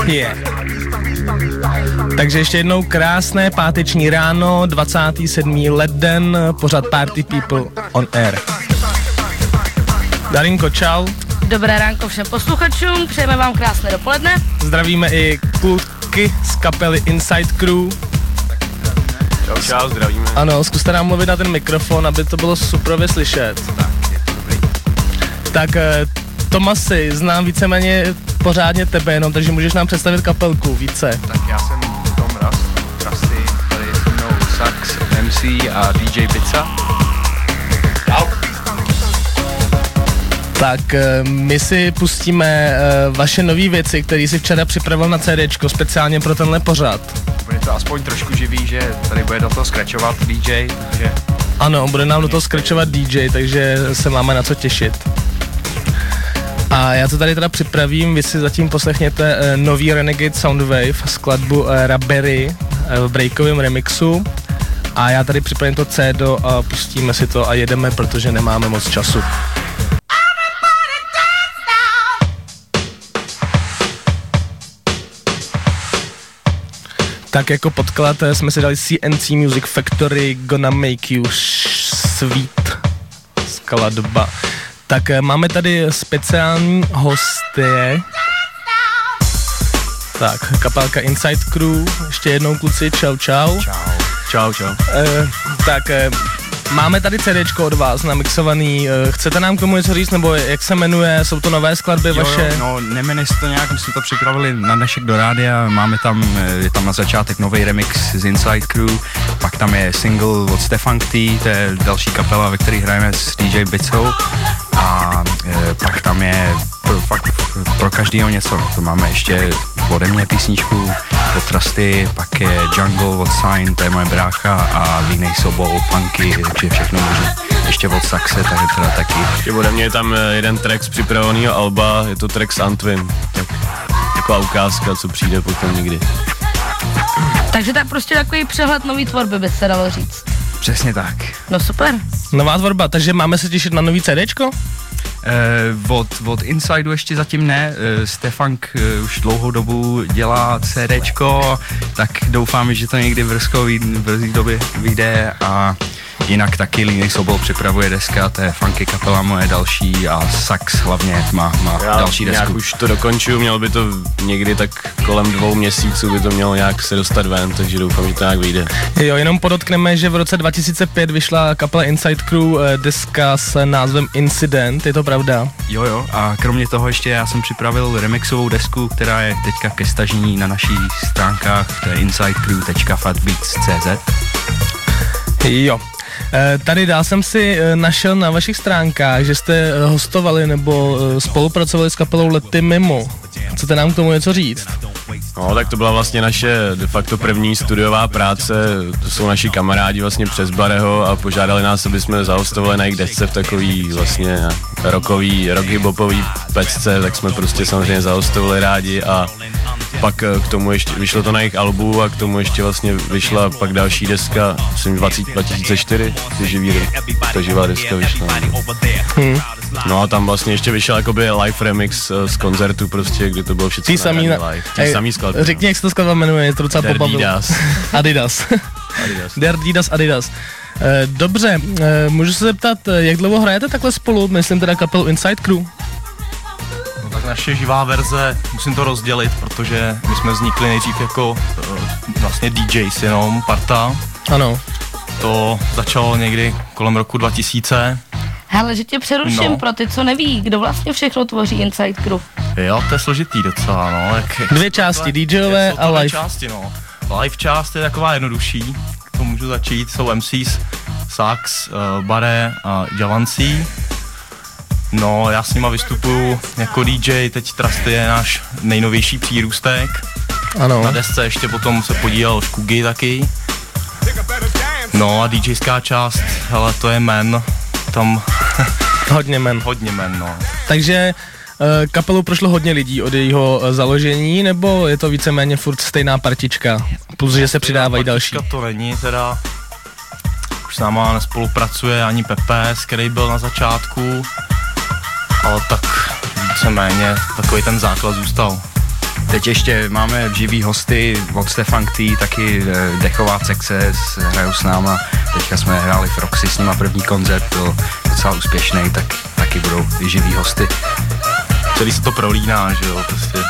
Yeah. Takže ještě jednou krásné páteční ráno, 27. leden, pořad Party People on Air. Darinko, čau. Dobré ránko všem posluchačům, přejeme vám krásné dopoledne. Zdravíme i kluky z kapely Inside Crew. Čau, zdravíme. Ano, zkuste nám mluvit na ten mikrofon, aby to bylo suprově slyšet. Tak, Tomasi, znám víceméně pořádně tebe jenom, takže můžeš nám představit kapelku více. Tak já jsem Tom Rusty, tady je se mnou sax, MC a DJ Pizza. Čau. Tak my si pustíme vaše nové věci, které si včera připravil na CDčko, speciálně pro tenhle pořad. Bude to aspoň trošku živý, že tady bude do toho scratchovat DJ, takže... Ano, bude nám do toho scratchovat DJ, takže se máme na co těšit. A já to tady teda připravím, vy si zatím poslechněte nový Renegade Soundwave, skladbu Raberry v breakovém remixu. A já tady připravím to CD a pustíme si to a jedeme, protože nemáme moc času. Tak jako podklad jsme si dali CNC Music Factory Gonna Make You Sweet skladba. Tak máme tady speciální hosty. Tak, kapelka Inside Crew, ještě jednou kluci, čau. Čau. Tak, máme tady CDčko od vás namixovaný, chcete nám k tomu něco říct, nebo jak se jmenuje, jsou to nové skladby vaše? No, nemenuje se to nějak, my jsme to připravili na dnešek do rádia, je tam na začátek nový remix z Inside Crew, pak tam je single od Stefan T, to je další kapela, ve které hrajeme s DJ Bicou, a pak tam je pro každýho něco, to máme ještě ode mě písničku od Rusty, pak je Jungle od Sign, to je moje brácha, a Línej Sobol, Funky, takže všechno možné. Ještě od Saxe, takže teda taky. Ještě ode mě je tam jeden track z připraveného alba, je to track s Antwin, tak taková ukázka, co přijde potom někdy. Takže tak prostě takový přehled nový tvorby by se dalo říct. Přesně tak. No super. Nová tvorba, takže máme se těšit na nový CDčko? Od Insideu ještě zatím ne, Stefank už dlouhou dobu dělá CDčko, tak doufám, že to někdy v brzké době vyjde, a jinak taky Línej Sobol připravuje deska, to je Funky kapela moje další, a Sax hlavně má další desku. Nějak už to dokončuju, mělo by to někdy tak kolem 2 měsíců by to mělo nějak se dostat ven, takže doufám, že to nějak vyjde. Jo, jenom podotkneme, že v roce 2005 vyšla kapela Inside Crew deska s názvem Incident, je to pravda? Jo, a kromě toho ještě já jsem připravil remixovou desku, která je teďka ke stažení na našich stránkách, to je insidecrew.fatbeats.cz. Jo. Tady dál jsem si našel na vašich stránkách, že jste hostovali nebo spolupracovali s kapelou Lety Mimo. Chcete nám k tomu něco říct? No, tak to byla vlastně naše de facto první studiová práce, to jsou naši kamarádi vlastně přes Bareho a požádali nás, aby jsme zahostovali na jejich desce v takový vlastně rock hip-hopový pecce, tak jsme prostě samozřejmě zahostovali rádi, a pak k tomu ještě vyšlo to na jejich albu a k tomu ještě vlastně vyšla pak další deska, myslím 2004, ta živá deska vyšla. No a tam vlastně ještě vyšel jakoby live remix z koncertu prostě, kdy to bylo všechno live. Samý skladby. Řekni, jak se to skladba jmenuje, je to docela pobavilo. Adidas. Adidas. Dobře, můžu se zeptat, jak dlouho hrajete takhle spolu, myslím teda kapelu Inside Crew? No tak naše živá verze, musím to rozdělit, protože my jsme vznikli nejdřív jako vlastně DJs jenom, parta. Ano. To začalo někdy kolem roku 2000. Hele, že tě přeruším pro ty, co neví, kdo vlastně všechno tvoří Inside Crew. Jo, to je složitý docela, no. Dvě části, DJové a live. Části, no. Live část je taková jednodušší, to můžu začít, jsou MCs, Sax, Bare a Javancí. No, já s nima vystupuju jako DJ, teď Trusty je náš nejnovější přírůstek. Ano. Na desce ještě potom se podílel Škugy taky. No a DJská část, hele, to je Men, tam... Hodně men, no. Takže kapelu prošlo hodně lidí od jejího založení, nebo je to víceméně furt stejná partička, plus že se přidávají další? To není teda, už s náma nespolupracuje ani Pepes, který byl na začátku, ale tak víceméně takový ten základ zůstal. Teď ještě máme živý hosty od Stefunk T, taky dechová sekce, hrajou s náma. Teďka jsme hráli v Roxy s nima první koncert, byl docela úspěšný, tak taky budou živý hosty. Celý se to prolíná, že jo, prostě.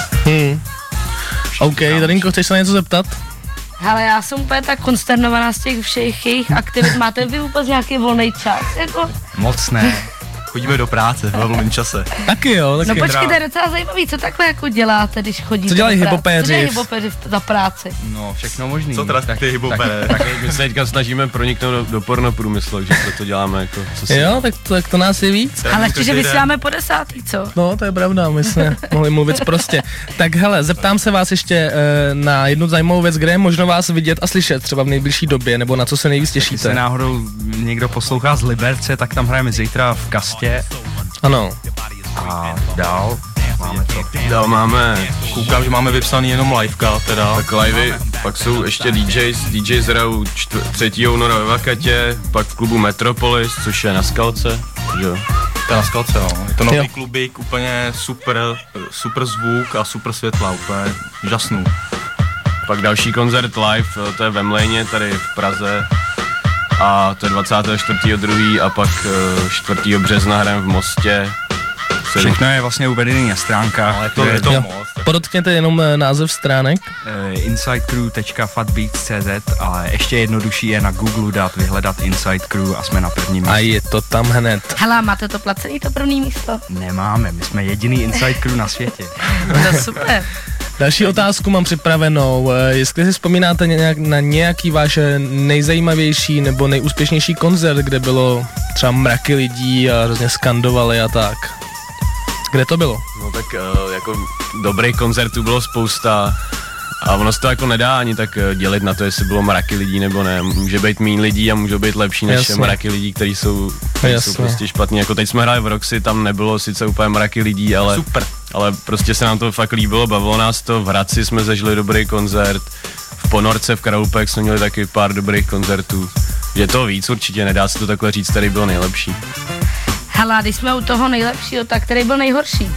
OK, Darinko, chceš se na něco zeptat? Hele, já jsem úplně tak konsternovaná z těch všech jejich aktivit. Máte vy vůbec nějaký volný čas? Jako? Moc ne. Chodíme do práce ve volném čase. Taky jo, taky. No počkej, to je docela zajímavý, co takhle jako děláte, když chodíte. Co dělají do práce? hipopéři? Co dělají hipopéři za práci? No, všechno možný. Co teda ty hipopéry? My se teďka snažíme proniknout do pornoprůmyslu, takže proto děláme jako... Jo, tak to nás je víc. Ale ještě, že vysíláme po 10, co? No, to je pravda, my jsme mohli mluvit prostě. Tak hele, zeptám se vás ještě na jednu zajímavou věc, kde je možno vás vidět a slyšet třeba v nejbližší době, nebo na co se nejvíc těšíte. Když se náhodou někdo poslouchá z Liberce, tak tam hrajeme zítra v Kastě. Ano. A dál máme to. Dál máme... Koukám, že máme vypsaný jenom liveka teda. Tak livey, pak jsou ještě DJs hrajou 3. února ve Vakatě, pak v klubu Metropolis, což je na Skalce, jo. To je na Skalce, no. Je to nový klubík, úplně super zvuk a super světla, úplně žasnou. Pak další koncert live, to je ve Mlejně, tady v Praze. A to je 24.2. a pak 4. března hrajeme v Mostě. Všechno je vlastně uvedený na stránkách. Ale je to moc. Podotkněte jenom název stránek. insidecrew.fatbeats.cz, ale ještě jednodušší je na Google dát vyhledat Inside Crew a jsme na prvním místě. A je to tam hned. Hele, máte to placený, to první místo? Nemáme, my jsme jediný Inside Crew na světě. To je super. Další otázku mám připravenou. Jestli si vzpomínáte na nějaký váš nejzajímavější nebo nejúspěšnější koncert, kde bylo třeba mraky lidí a hrozně skandovali a tak. Kde to bylo? No tak jako dobrých koncertů bylo spousta a ono se to jako nedá ani tak dělit na to, jestli bylo mraky lidí nebo ne. Může být méně lidí a můžou být lepší než mraky lidí, kteří jsou prostě špatní. Jako teď jsme hráli v Roxy, tam nebylo sice úplně mraky lidí, ale super. Ale prostě se nám to fakt líbilo, bavilo nás to. V Hradci jsme zažili dobrý koncert, v Ponorce, v Kralupech jsme měli taky pár dobrých koncertů. Je to víc určitě, nedá se to takhle říct, který byl nejlepší. Hele, když jsme u toho nejlepšího, tak který byl nejhorší?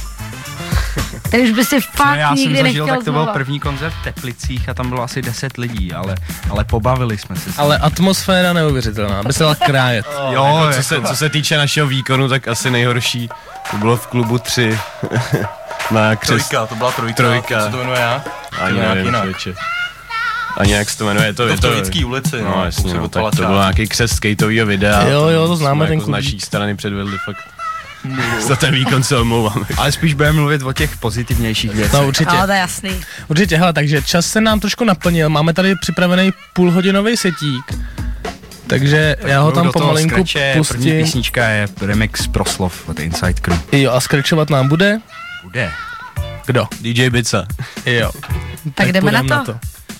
Který už by si fakt nikdy nechtěl tak to znova. byl první koncert v Teplicích a tam bylo asi 10 lidí, ale pobavili jsme se. Ale atmosféra neuvěřitelná, by se dala krájet. Jo, jako co se týče našeho výkonu, tak asi nejhorší to bylo v klubu 3. Na Trojka, to byla trojka. Co se to jmenuje já? Ani nevím, člověče. Ani jak se to jmenuje, to v Trojický ulici, no jasně, no, tak to byl nějaký křest skateovýho videa. Jo, to známe ten jako z naší strany předvedli fakt. Za ten výkon se omlouvám. Ale spíš budeme mluvit o těch pozitivnějších věcech. No určitě. Ale to je jasný. Určitě, hele, takže čas se nám trošku naplnil, máme tady připravený půlhodinový setík. Takže tak já ho tam pomalinku pustím. První písnička je remix Proslov od Inside Crew. Jo, a skrčovat nám bude? Bude. Kdo? DJ Bica. Jo. Tak jdeme na to.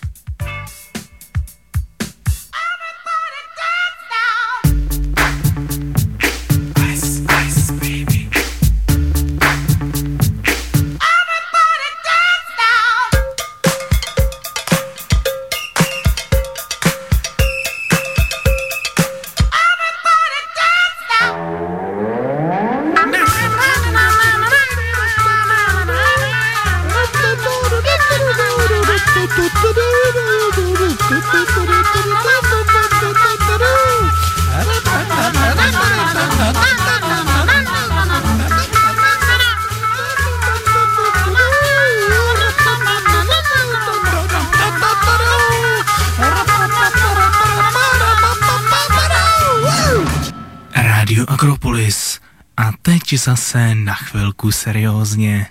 Radio Akropolis. A teď zase na chvilku seriózně.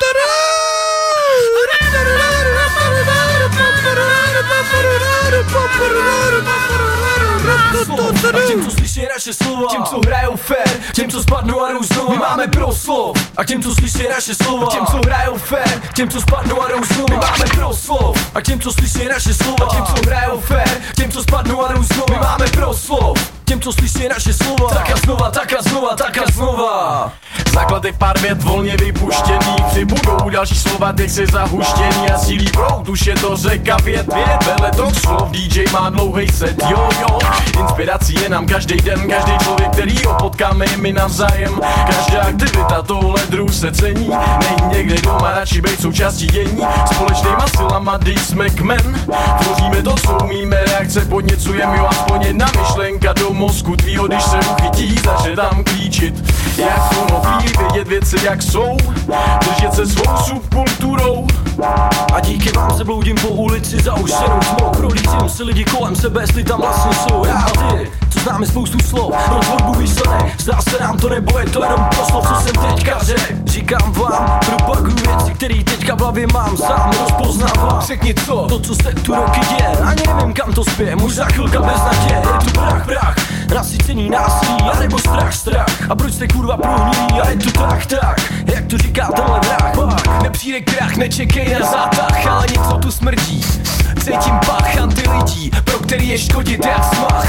A těm, co slyší naše slova, těm, co hrajou fair, těm, co spadnou a jdou znova, my máme proslov. A těm, co slyší naše slova, těm, co hrajou fair, těm, co spadnou a jdou znova, my máme proslov. A těm, co slyší naše slova, těm, co hrajou fair, těm, co spadnou a jdou znova, my máme proslov. Těm, co slyší naše slova, tak a znova, tak a znova, tak a znova. Základ je pár vět volně vypuštěný, přibudou další slova, teď se zahuštěný a sílí proud, už je to řeka vět. Vedle toho slov DJ má dlouhej set, jo. Inspirací je nám každý den, každý člověk, který ho potkáme, je mi navzájem. Každá aktivita tohle druh se cení, nejít někde doma, radši být součástí dění. Společnýma silama, když jsme kmen, tvoříme to, co umíme, reakce podněcujeme, jo, aspoň jedna myšlenka do mozku tvýho, když se uchytí, začne tam klíčit. Jak jsou noví, vědět věci jak jsou, držet se svou subkulturou. A díky vám se bloudím po ulici za uštěnou tmou. Prolítím si lidi kolem sebe, jestli tam vlastně jsou. Já a ty, co známe spoustu slov, rozhodbu výsledek. Zdá se nám to nebo je to jenom proslov, co jsem teďka řek. Říkám vám, propaguju věci, který teďka v hlavě mám, sám rozpoznávám. Řekni co, to co se tu roky děje, ani nevím kam to spěje, možná chvilka bez naděje. Je tu prach, nasycený násilí, anebo strach. A proč jste kurva prohnilí, a je to tak, jak to říká tenhle vrah. Pak nepřijde krach, nečekej na zátah, ale něco tu smrdí. Cítím pach anti lidí, pro který je škodit jak smach.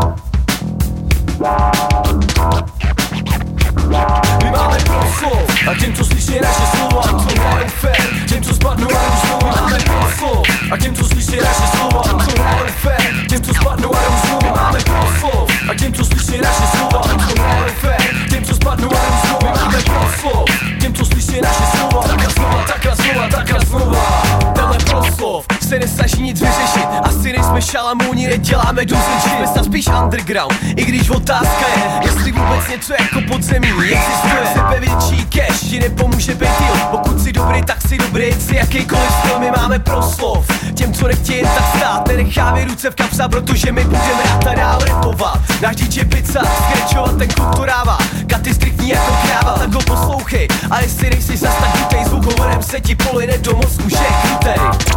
My máme proslov a těm, co slyší naše slova, těm, co hrají fér, těm, co spadnou a jdou znovu. Máme proslov a těm, co slyší naše slova, těm, co hrají fér, těm, co spadnou a jdou znovu. Máme proslov a těm, co slyší naše slova, těm, co hrají fér, těm, co spadnou a jdou znovu. Máme proslov, těm, co slyší naše slova, takhle znova. Tenhle proslov se nesnaží nic vyřešit, asi nejsme šalamouni, neděláme důsledčit. Jsme snad spíš underground, i když otázka je, jestli vůbec něco jako podzemí existuje. Sebevětší cash ti nepomůže být deal, pokud jsi dobrý, tak si dobrý, si jakýkoliv styl. My máme proslov těm, co nechtějí jen tak stát, nenecháme ruce v kapsa, protože my budeme a dál rapovat. Náš DJ pizza, skrečovat ten kluk to dává, katy striktní jako kráva, tak ho poslouchej. A jestli nejsi zas tak krutej, zvuk hovorem se ti polyne do mozku, že je krutej.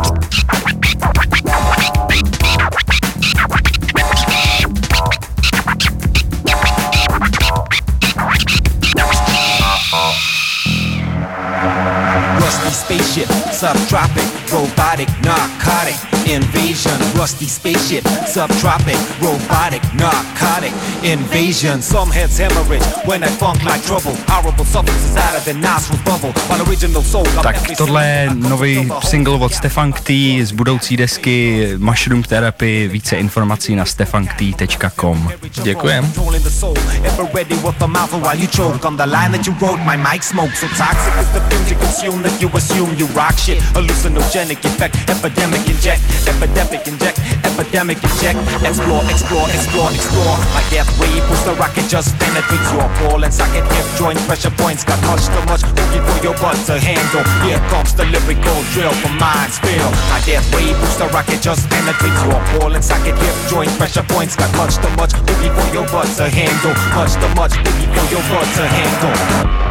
Rusty spaceship, subtropic, robotic, narcotic, invasion. Rusty spaceship, subtropic, robotic, narcotic, invasion. Some heads hemorrhage when I funk like trouble. Horrible substances out of the nostrils bubble. While original soul. Tak tohle je nový single od Stefunk T z budoucí desky Mushroom Therapy. Více informací na stefunkt.com. Děkujem. You assume you rock shit, hallucinogenic effect, epidemic inject, explore. My death ray booster rocket just penetrates your ball and socket. Hip joint pressure points got touched too much, looking for your butt to handle. Here comes the lyrical drill from mind spill. My death ray booster rocket just penetrates your ball and socket. Hip joint pressure points got touched too much, looking for your butt to handle. Much too much, looking for your butt to handle.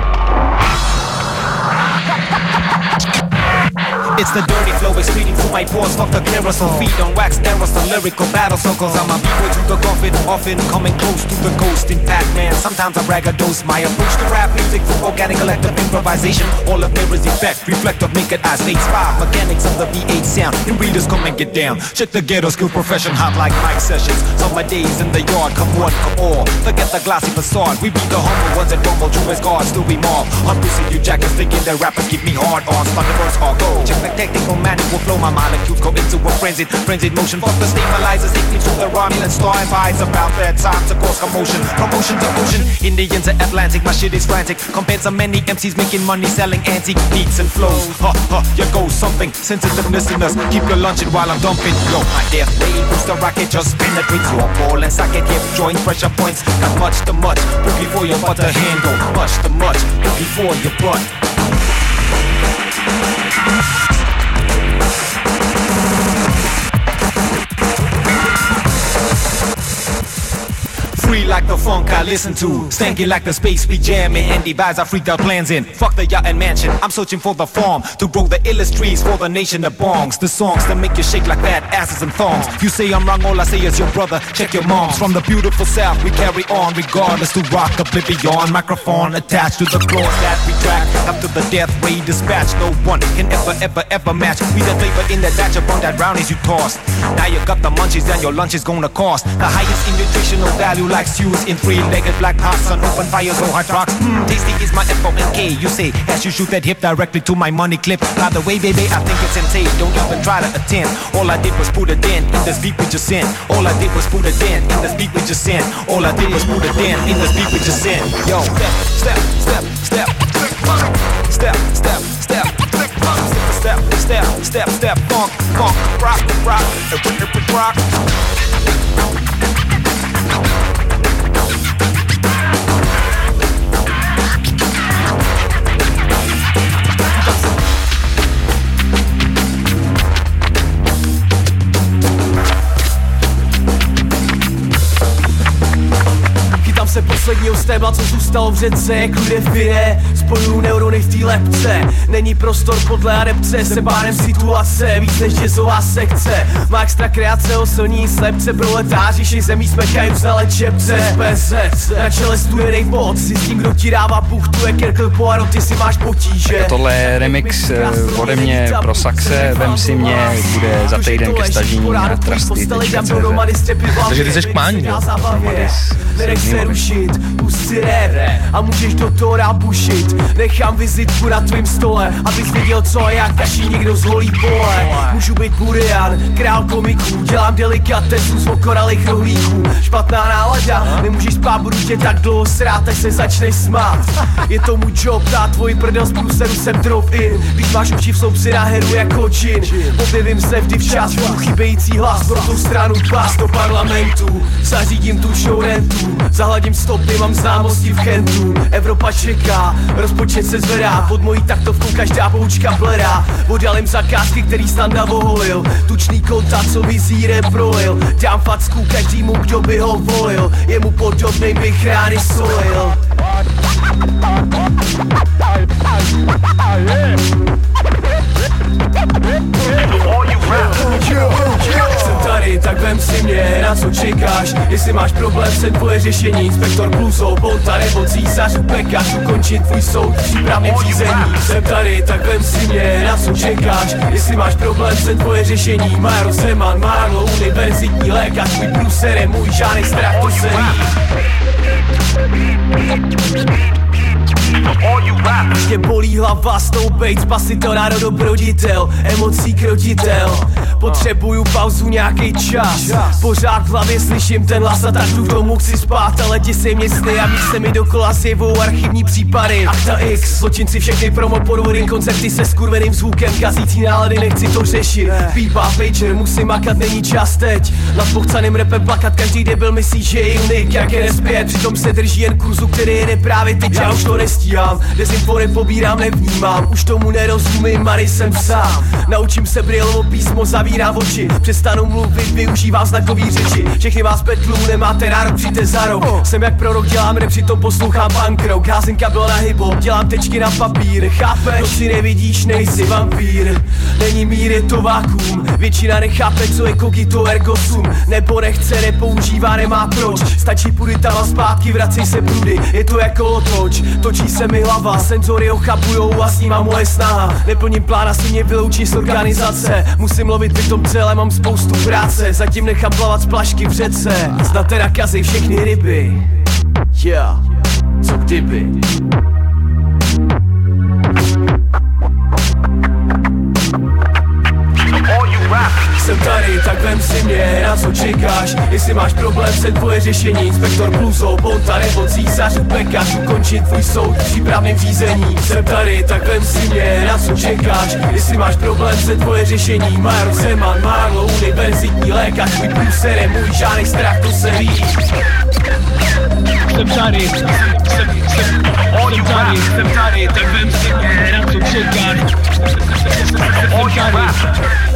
It's the dirty flow excreting through my pores. Fuck the carousel, feet on wax, aerosol, lyrical battle circles. I'm a b-boy to the coffin, often coming close to the ghost in Pac-Man. Sometimes I braggadose my approach to rap music through organic collective improvisation. All of mirrors effect, reflect of naked eye. Stage 5, mechanics of the V8 sound. And readers come and get down. Check the ghetto skill profession, hot like mic sessions. Summer days in the yard, come one, come all. Forget the glossy facade, we be the humble ones that rumble. True as God, still we mob. Unpussy you jackets thinking that rappers keep me hard on. Thunderbirds all go. Check the technical manual flow, my molecules go into a frenzied motion. Fuck the stabilizers, take me to the Romulan star. Advise about that time to cause commotion. Promotion to ocean, Indians are Atlantic. My shit is frantic. Compared to many MCs making money selling antique beats and flows. You go something. Sensitive listeners, keep your luncheon while I'm dumping. Yo, my death ray booster rocket just penetrates your ball and socket. Hip joint pressure points. Got much too much, boogie for your butt to handle. Much too much, boogie for your butt. Free like the funk I listen to, stanky like the space we jamming. Andy vibes I freaked out plans in. Fuck the yacht and mansion, I'm searching for the farm to grow the illest trees for the nation of bongs. The songs that make you shake like fat asses and thongs. You say I'm wrong, all I say is your brother, check your moms. From the beautiful south we carry on, regardless to rock oblivion. Microphone attached to the claws that we track. After the death ray dispatch, no one can ever match. We the flavor in the batch upon that brownies you tossed. Now you got the munchies and your lunch is gonna cost the highest in nutritional value like stew use in three-legged black pots on open fires or hot rocks. Tasty is my F-O-N-K. You say, as you shoot that hip directly to my money clip. By the way, baby, I think it's insane. Don't even try to attend. All I did was put a dent in this beat we just sent. All I did was put a dent in this beat we just sent. All I did was put a dent in this beat we just sent. Yo, step, step, step, step, step, step, step, step, step, step, funk, funk, rock, rock, rock. Se posledního stébla, co zůstalo v řece, jak lidé v pire, spojují neurony v té lepce. Není prostor podle adepce, se bárem situace, víc než jazzová sekce. Má extra kreace, osilní slepce, proletáři, šej zemí smekají vzale čepce. PZ, na čele stuje Dave Moc, si s tím, kdo ti dává puchtu, jak Hercule Poirot, ty si máš potíže. Tohle je remix ode mě pro Saxe, vem si mě, bude za týden ke stažení na trusty.cz. Takže ty seš kmání, jo? Nenech se rušit, pust si rére a můžeš do toho rád bušit. Nechám vizitku na tvým stole, abys viděl co a jak, až jí někdo zholí pole. Můžu být Burian, král komiků, dělám delikatesu z okoralých rohlíků. Špatná nálada, nemůžeš spát, budu tě tak dlouho srát, až se začneš smát. Je to můj job, dát tvoji prdel z průseru sem drop-in. Když máš uši v sloupci na heru jako džin. Objevím se vždy včas, budu chybějící hlas pro tu stranu pás do parlamentu. Zařídím tu show rentu, zahladím stopy, mám známosti v Kentu. Evropa čeká, rozpočet se zvedá, pod mojí taktovkou každá poučka bledá. Odjalím zakázky, který Standa oholil, tučný konta, co vizírem prolil. Dám facku každému, kdo by ho volil, jemu podobnej bych rány solil. Jsem tady, tak vem si mě, na co čekáš? Jestli máš problém, jsem tvoje řešení. Inspektor Kluzo, Bolta nebo císař, pekař, ukončit tvůj soud v přípravném řízení. Jsem tady, tak vem si mě, na co čekáš? Jestli máš problém, jsem tvoje řešení. Major Zeman, Marlo, univerzitní lékař, tvůj průser je můj, žádnej strach, to se ví. Mě bolí hlava, stoupejt, spasitel, národobroditel, emocí krotitel. Potřebuju pauzu, nějakej čas. Pořád v hlavě slyším ten hlas a tak tu v domu chci spát. Ale děsej mě sny a víš se mi dokola zjevou archivní případy. Akta X, zločinci všechny promo podvody, koncerty se skurveným zvukem, kazící nálady, nechci to řešit. Pípa, pager, musím makat, není čas teď. Nad pochcaným rapem plakat, každý debil myslí, že je unik, jak je nespět. Přitom se drží jen kurzu, který jede právě teď, já už to nestíhám. Dezinfo nepobírám, nevnímám, už tomu nerozumím a nejsem sám. Naučím se Brailovo písmo, zavírám oči, přestanu mluvit, využívám znakový řeči. Všechny vás betlů, nemáte nárok, přijďte za rok. Jsem jak prorok, dělám rap, přitom poslouchám punk rock. Házím kabel na hip-hop, dělám tečky na papír. Chápeš, to si nevidíš, nejsi vampír. Není mír, je to vakuum. Většina nechápe, co je kogito ergo sum. Nebo nechce, nepoužívá, nemá proč. Stačí půjdy tam a zpátky, vracej se prudy. Je to jako otoč, točí se mi hlava. Senzory ochabujou a s ním má moje snaha. Neplním plán, asi mě vyloučí z organizace. Musím lovit přitom celé, mám spoustu práce. Zatím nechám plavat z plašky v řece. Snad teda kazej všechny ryby. Yeah, co kdyby. Jsem tady, tak vem si mě, na co čekáš? Jestli máš problém, jsem tvoje řešení. Inspektor Kluzo, Bolta nebo císař, pekař, ukončit tvůj soud v přípravném řízení. Jsem tady, tak vem si mě, na co čekáš? Jestli máš problém, jsem tvoje řešení. Major Zeman, Marlo, univerzitní lékař, tvůj průser je můj, žádnej strach, to se ví. Jsem tady, tak vem si mě, na co čekáš? Jsem tady.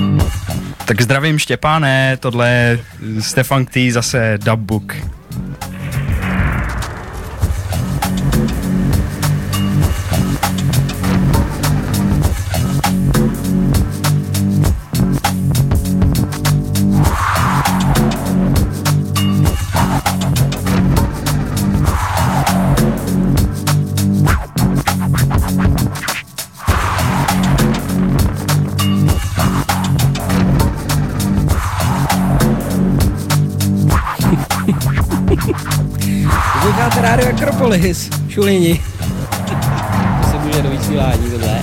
Tak zdravím Štěpáne, tohle je Stefan T, zase Dubbook. Akropolis, Šulini. To se bude do vysílání tohle.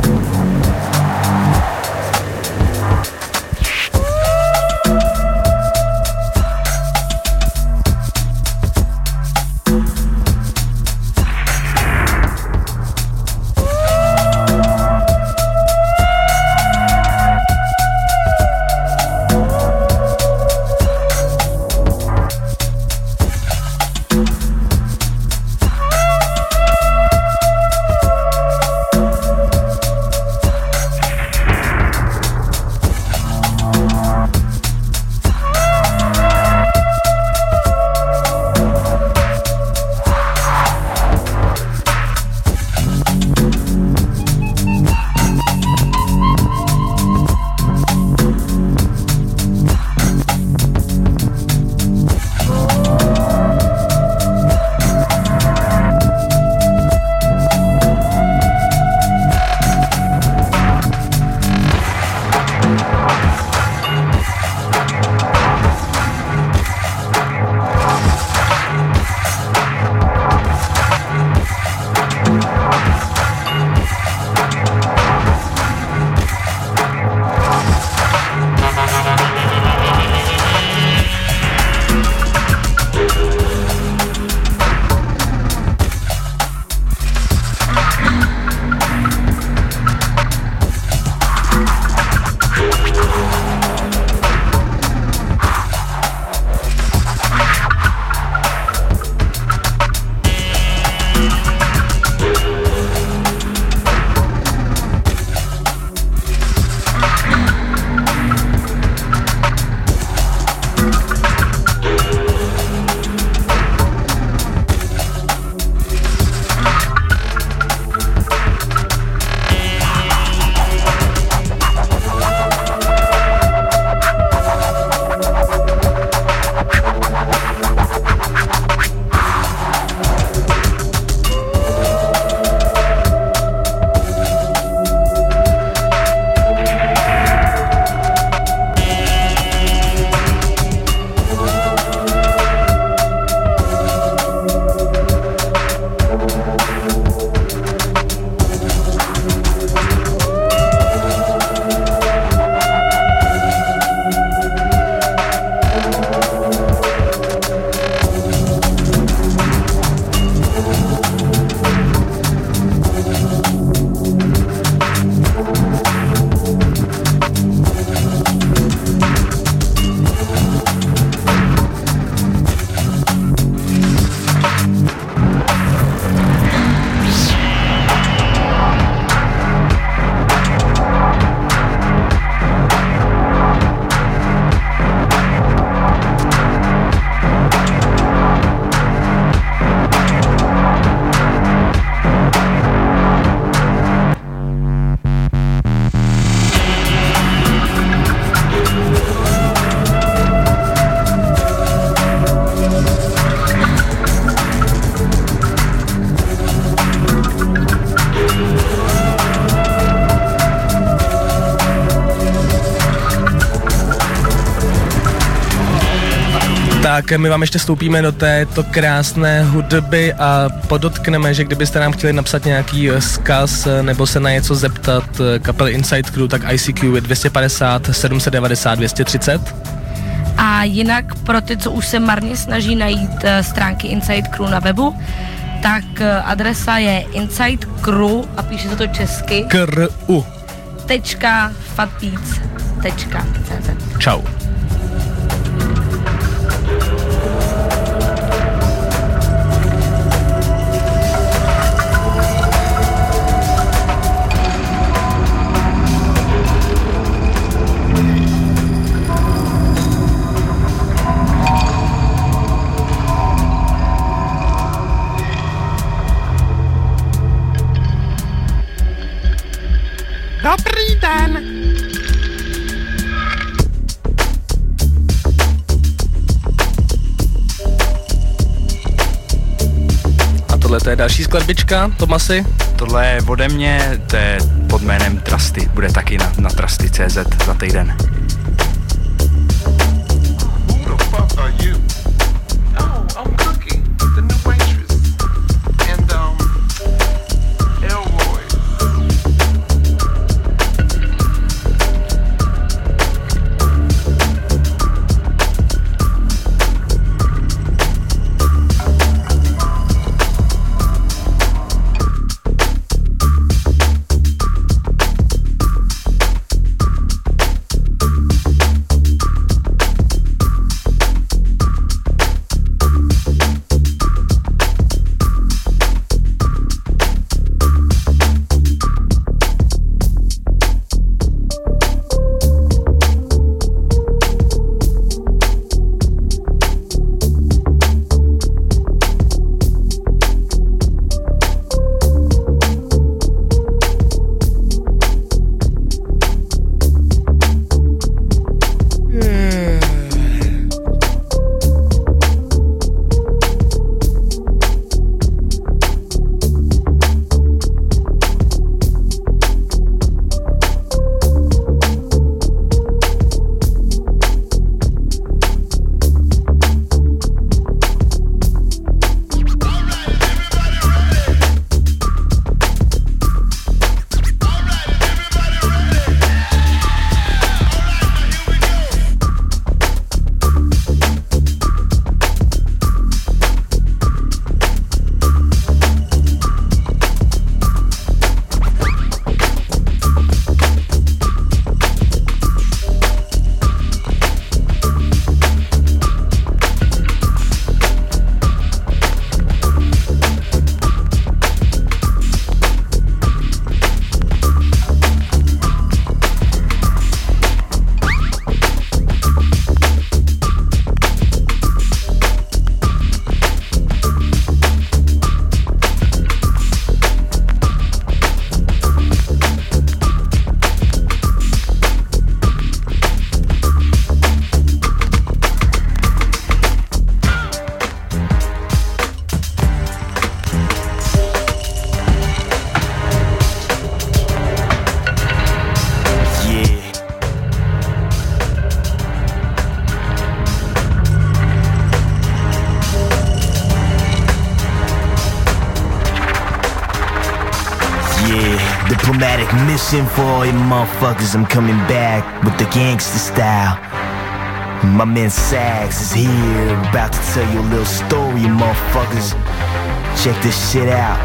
Tak my vám ještě vstoupíme do této krásné hudby a podotkneme, že kdybyste nám chtěli napsat nějaký vzkaz nebo se na něco zeptat kapely Inside Crew, tak ICQ je 250 790 230. A jinak pro ty, co už se marně snaží najít stránky Inside Crew na webu, tak adresa je Inside Crew a píše se to česky .fatbeats.cz. Čau. Dobrý den. A tohle to je další skladbička, Tomasi? Tohle je ode mě, to je pod jménem Trusty, bude taky na Trusty.cz za týden. diplomatic mission for all you motherfuckers. I'm coming back with the gangster style. My man Sax is here, about to tell you a little story, motherfuckers. Check this shit out.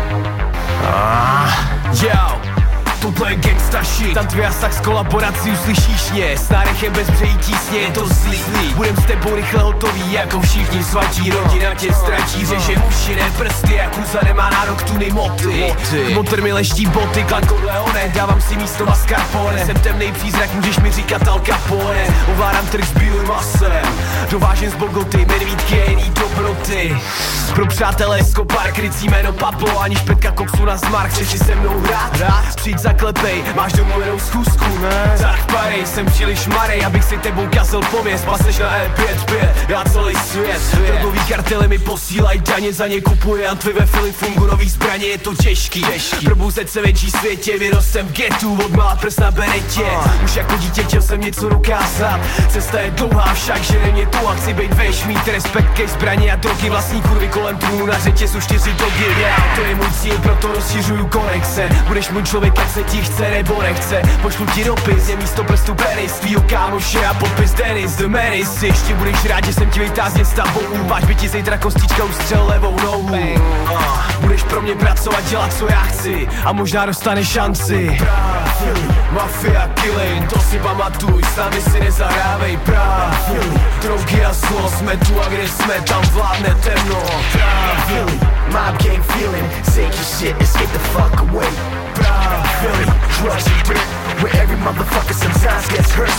Yo, tohle je gangsta shit. Tam tvě Sax kolaboraci uslyšíš mě. S nádechem bez přejí tísně, je to zlý. Budem s tebou rychle hotový, jako všichni svatí. Rodina tě ztratí, řeže uši, ne prsty. Jak Uza nemá nárok tuny moty. Motor mi leští boty, klan Corleone. Dávám si místo mascarpone. Jsem temnej přízrak, můžeš mi říkat Al Capone. Ovládám trh s bílým masem. Dovážím z Bogoty, medvídky a jiný dobroty. Pro přátelé Escobar, krycí jméno Pablo. Ani špetka koksu na zmark, chceš si se mnou hrát? Přijď zaklepej, máš domluvenou schůzku, ne? Tak parej, jsem příliš marej, abych si tebou kazil pověst. Paseš na E55, já celý svět. Drogový kartely mi posílaj daně, za ně kupuje Antvi ve Filifungu nový zbraně, je to těžký. Probouzet se větší světě, vyrost jsem v getu, od malá prst na beretě. Už jako dítě chtěl jsem něco dokázat, cesta je dlouhá, však žene mě tu a chci bejt veš, mít respekt ke zbraně a drogy, vlastní kurvy kolem trůnu na řetězu 4 dogy. To je můj cíl, proto rozšiřuju konexe. Budeš můj člověk, ať se ti chce nebo nechce. Pošlu ti dopis, je místo prstu penis tvýho kámoše a podpis Dennis the Menace. Ještě budeš rád, že jsem ti vytáznět s tabou. Váš by ti zítra kostička ustřel levou nohu. Budeš pro mě pracovat, dělat co já chci a možná dostaneš šanci. Mafia killing, to si pamatuj, sami si nezahrávej práv. Drogy a zlo, jsme tu a kde jsme, tam vládne temno. Mob gang feeling, take your shit, escape the fuck away. Proud feeling, drugs and dirt, where every motherfucker sometimes gets hurt.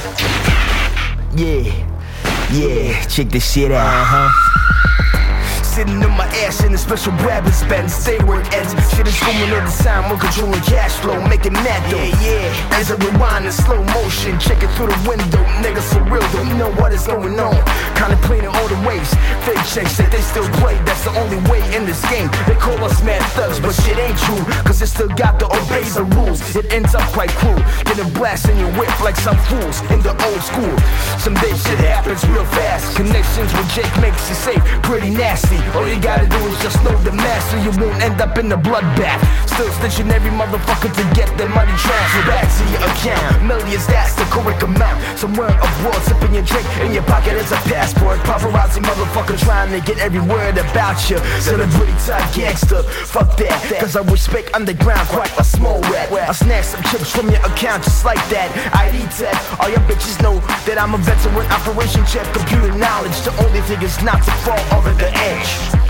Yeah, check this shit out. Sitting in my ass in a special Brabant's Benz. Stay where it ends. Shit is going all the time. We're controlling cash flow, making mad though. Yeah. As I rewind in slow motion, check it through the window. Niggas for real though, you know what is going on. Contemplating all the ways. Fake checks that they still play. That's the only way in this game. They call us mad thugs, but shit ain't true. Cause they still got to obey the rules. It ends up quite cruel. Getting blast in your whip like some fools in the old school. Someday shit happens real fast. Connections with Jake makes you safe. Pretty nasty. All you gotta do is just know the master. You won't end up in a bloodbath. Still stitching every motherfucker to get their money transferred back to your account. Millions, that's the correct amount. Somewhere abroad, sipping your drink in your pocket is a passport. Paparazzi motherfucker trying to get every word about you. Celebrity type gangster, fuck that. Cause I respect underground, quite a small rat. I snatch some chips from your account just like that. ID tech, all your bitches know that I'm a veteran. Operation check, computer knowledge. The only thing is not to fall over the edge.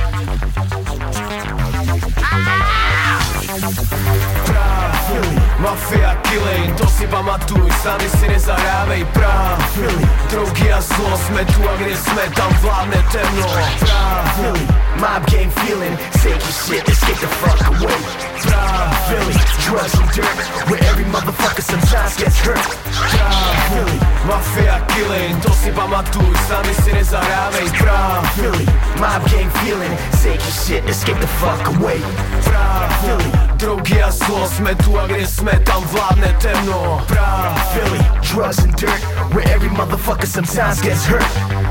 Mafia killing, to si pamatuj, sami si nezahrávej práv. Drogy a zlo, jsme tu a kde jsme, tam vládne temno. Mob gang feeling, take your shit, escape the fuck away. Philly, drugs and dirt, where every motherfucker sometimes gets hurt. Mafia killing, to si pamatuj, sami si nezahrávej práv. Mob gang feeling, take your shit, escape the fuck away. Drogy a zlo, jsme tu a kde jsme, tam vládne temno. Philly, drugs and dirt, where every motherfucker sometimes gets hurt.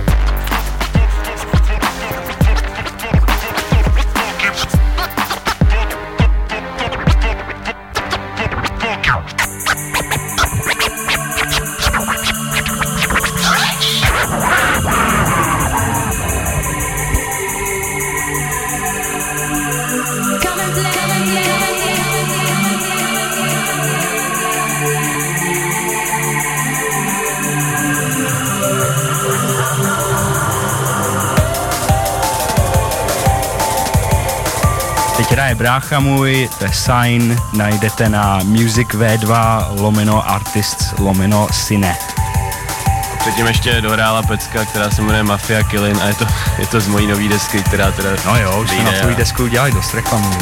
Teď hraje brácha můj, to je Sign, najdete na Music V2/Artists/Cine. Předtím ještě dohrála pecka, která se jmenuje Mafia Killing a je to z mojí nový desky, která teda... No jo, už jsme na tvůj desku udělali dost reklamu.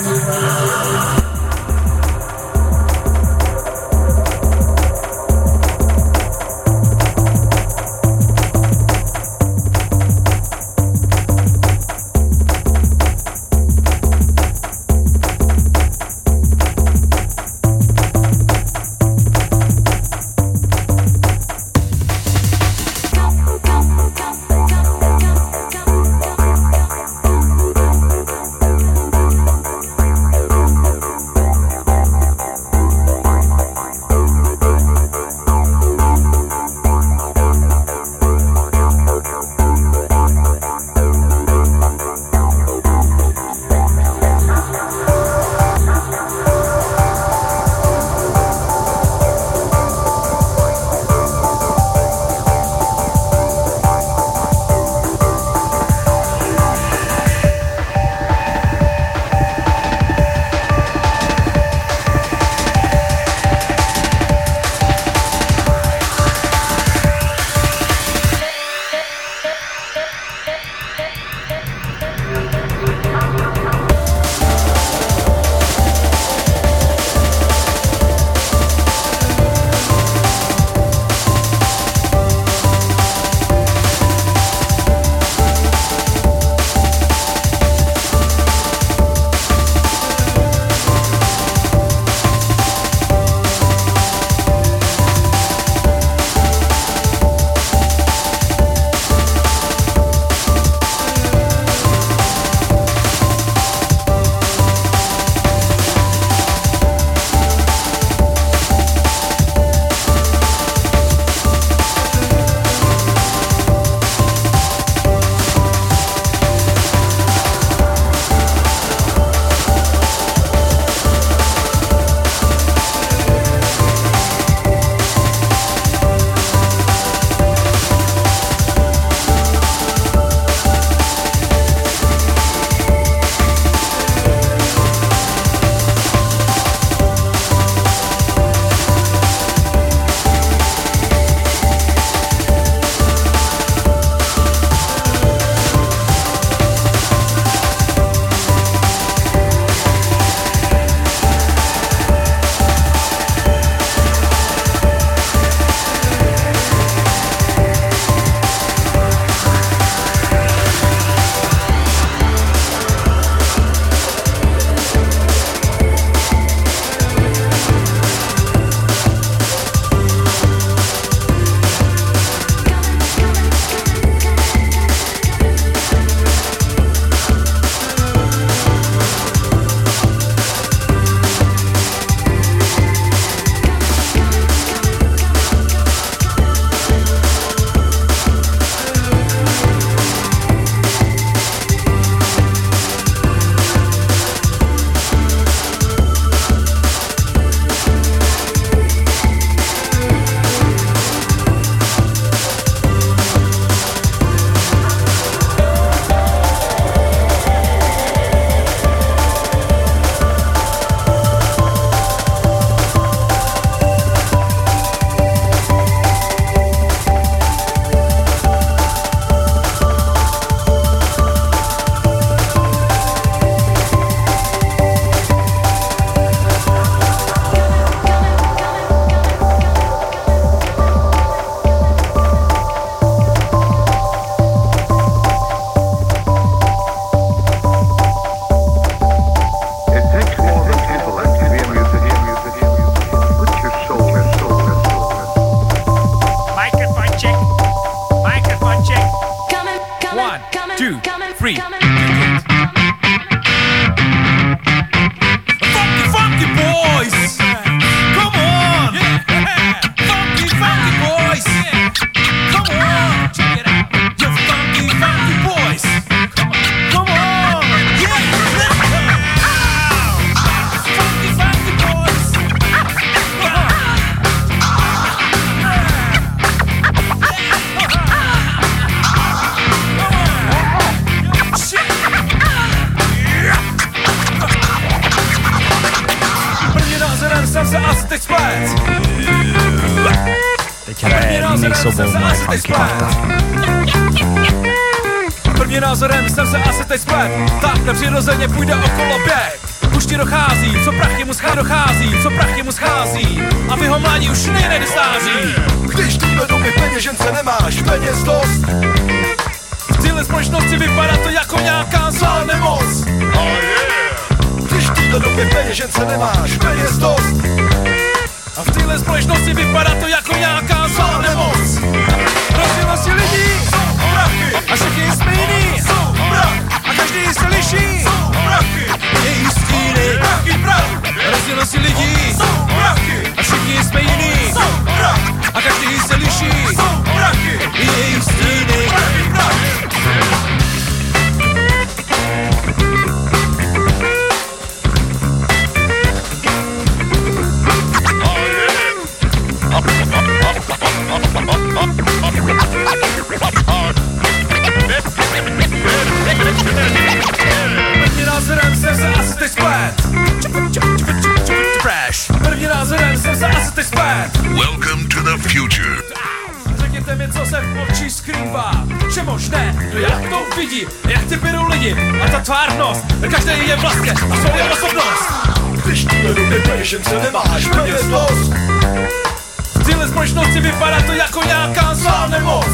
Teď hraje Misobou moje funky parta. První názorem jsem se asi teď splet, tak nepřirozeně půjde okolo běh. Už dochází, co prach jemu schází, a v jeho mládí už nejde stáří. Když týhle doby peněžence nemáš peněz dost, v téhle společnosti vypadá to jako nějaká zlá nemoc. Když týhle doby peněžence nemáš peněz dost, a v téhle společnosti vypadá to jako nějaká zlá nemoc. Rozdílnosti lidí jsou prachy, a všichni jsme jiný jsou prach, a každý se liší jsou prachy, její stíny prach. Rozdílnosti lidí jsou prachy, a všichni jsme jiný jsou prach, a každý se liší jsou prachy, její stíny prach. První názorem jsem se asi teď splet. První názorem jsem se asi teď splet. Welcome to the future. Řekněte mi, co se v očí skrývá. Že možné, to jak to vidí, jak ty berou lidi a ta tvárnost. Každý je vlastně a svou je osobnost. když týhle doby peněžence nemáš peněz dost, v téhle společnosti vypadá to jako nějaká zlá nemoc.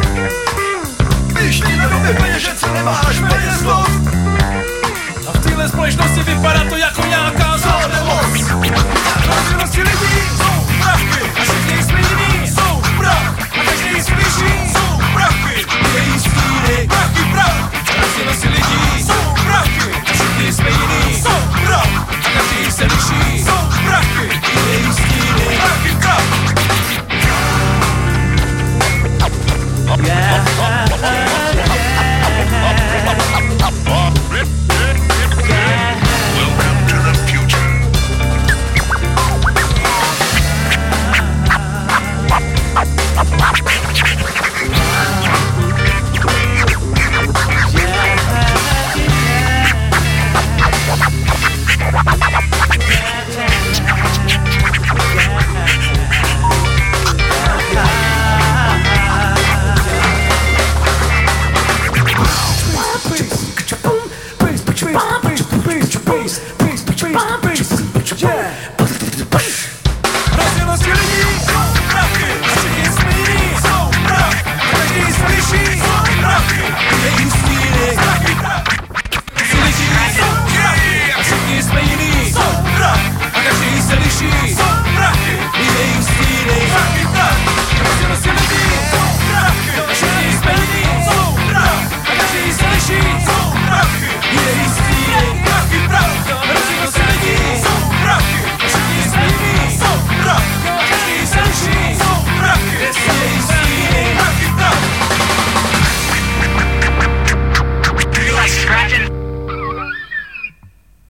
Když týhle doby peněžence nemáš peněz dost, a v téhle společnosti vypadá to jako nějaká zlá nemoc. Rozdílnosti lidí